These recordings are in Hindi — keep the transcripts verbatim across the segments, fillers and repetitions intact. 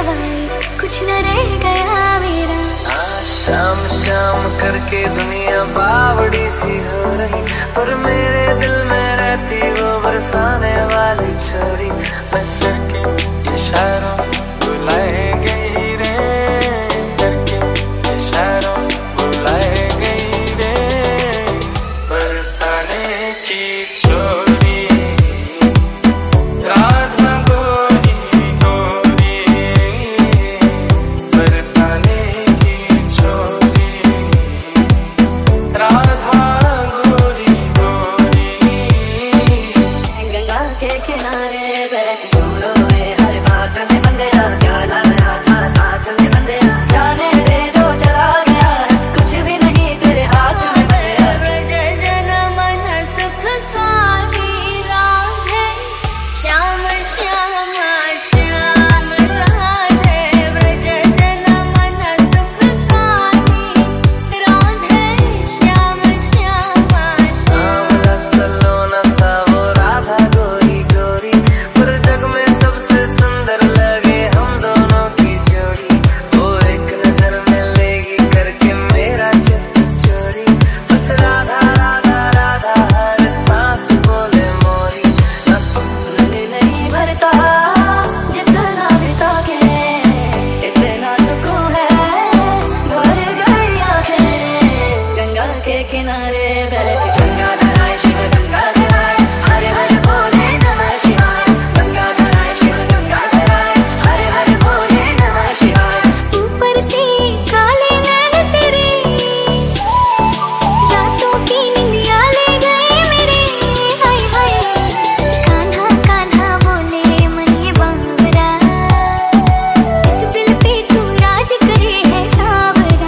हवाएं, कुछ न रह गया मेरा। शाम शाम करके दुनिया बावड़ी सी हो रही, पर मेरे दिल में रहती वो बरसाने वाली छोरी। बस के इशारों बुलाए गई रे, करके इशारों बुलाए गई रे, बरसाने की छोरी। राधा गोरी गोरी, बरसाने की छोरी। राधा गोरी गोरी, गंगा के किनारे बैठ रोए, हर बात में बन गया, क्या लग रहा था साथ में बन गया। जाने दे जो चला गया, कुछ भी नहीं तेरे हाथ में गया। ब्रज जन मन सुख का ही राम है, श्याम श्याम श्याम राधे। ब्रज जन मन सुख का ही राम है, श्याम श्याम श्याम। सलोना सा वो राधा गोरी गोरी, पर जग में सबसे सुंदर लगे हम दोनों की जोड़ी। वो एक नजर में लेगी करके मेरा चित्त चोरी। बस राधा राधा राधा हर सांस बोले मोरी। दिल नहीं भरता जितना भी ताके, इतना सुकून है भर गई आंखें। गंगा के किनारे बैठ गंगा धराए शिव गंगा धराए, हरे हरे बोले नमः शिवाय। गंगा धराए शिव गंगा धराए, हरे हरे बोले नमः शिवाय। ऊपर से काले नैन तेरे, रातों की निंदिया ले गए मेरे। हाय हाय कान्हा कान्हा बोले मन ये बावरा, इस दिल पे तू राज करे है सावरा।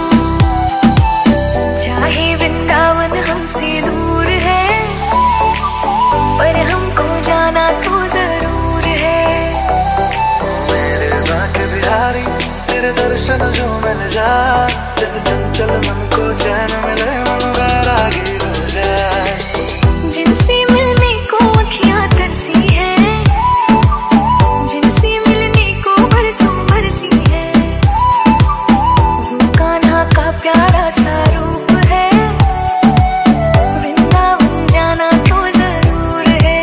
चाहे वृंदावन हमसे दूर है, पर हमको जाना तो जरूर है। मेरे बाके बिहारी तेरे दर्शन जो मिल जाए, जिस चंचल मन को चैन मिले मन वैरागी हो जाए। जिनसे मिलने को अखियां तरसी है, जिनसे मिलने को बरसों बरसी है, वो कान्हा का प्यारा सा रूप है। वृंदावन जाना तो जरूर है,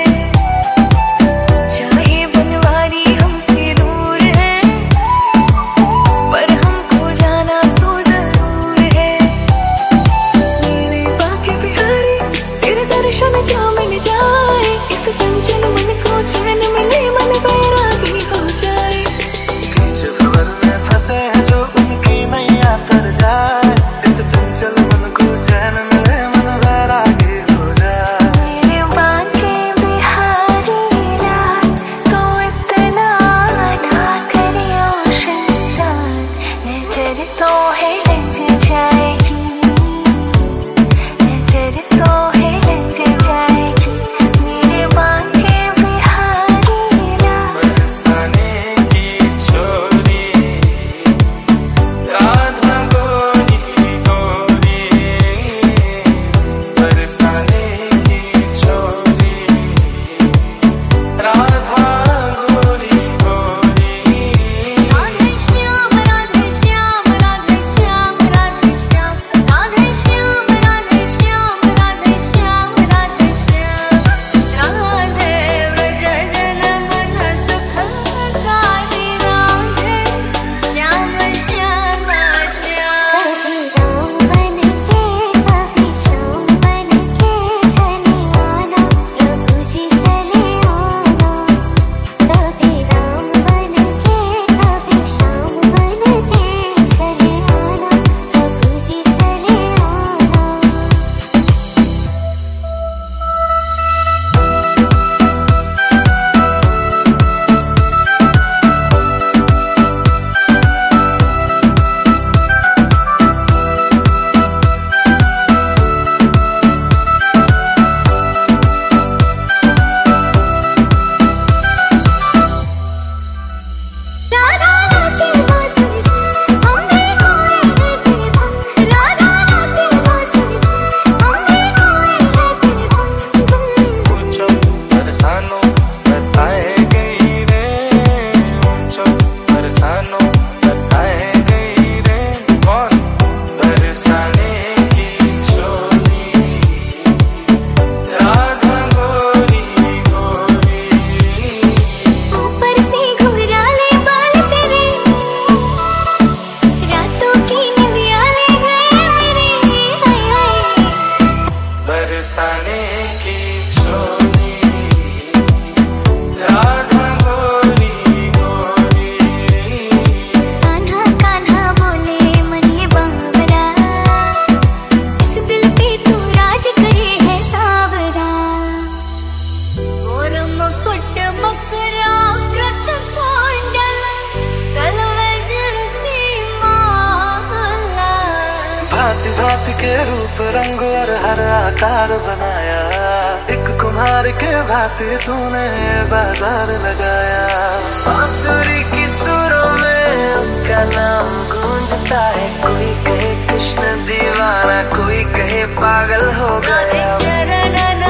चाहे बनवारी हमसे दूर है, पर हमको जाना तो जरूर है। के रूप रंग और हर आकार बनाया, एक कुम्हार के भांति तूने बाजार लगाया। बांसुरी की सुरों में उसका नाम गूंजता है, कोई कहे कृष्ण दीवाना, कोई कहे पागल हो गया।